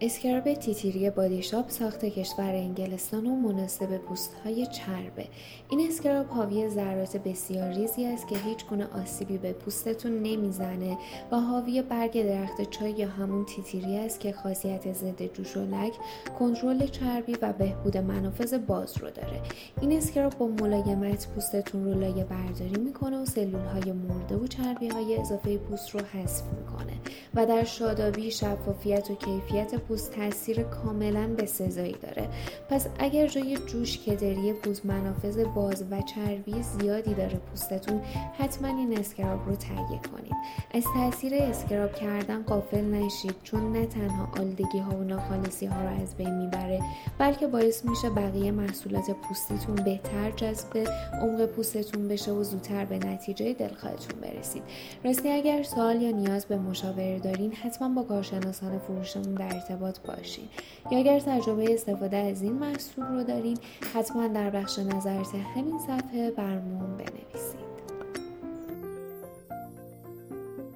اسکراب تیتیری بادی شاپ ساخت کشور انگلستان و مناسب پوست‌های چربه. این اسکراب حاوی ذرات بسیار ریزی است که هیچ گونه آسیبی به پوستتون نمیزنه و حاوی برگ درخت چای یا همون تیتیری است که خاصیت ضد جوش و لک، کنترل چربی و بهبود منافذ باز رو داره. این اسکراب با ملایمت پوستتون رو لایه برداری میکنه و سلول‌های مرده و چربی‌های اضافه پوست رو حذف میکنه و در شادابی، شفافیت و کیفیت پوست تاثیر کاملا بسزایی داره. پس اگر جای جوش، کدری پوست، منافذ باز و چربی زیادی داره پوستتون، حتما این اسکراب رو تهیه کنید. از تاثیر اسکراب کردن غافل نشید، چون نه تنها آلودگی ها و ناخالصی ها رو از بین میبره، بلکه باعث میشه بقیه محصولات پوستیتون بهتر جذب عمق پوستتون بشه و زودتر به نتیجه دلخواهتون برسید. راستی اگر سوال یا نیاز به مشاوره دارین، حتما با کارشناسان فروشمون در ارتباط باشین. یا اگر تجربه استفاده از این محصول رو دارین، حتما در بخش نظرات همین صفحه برامون بنویسید.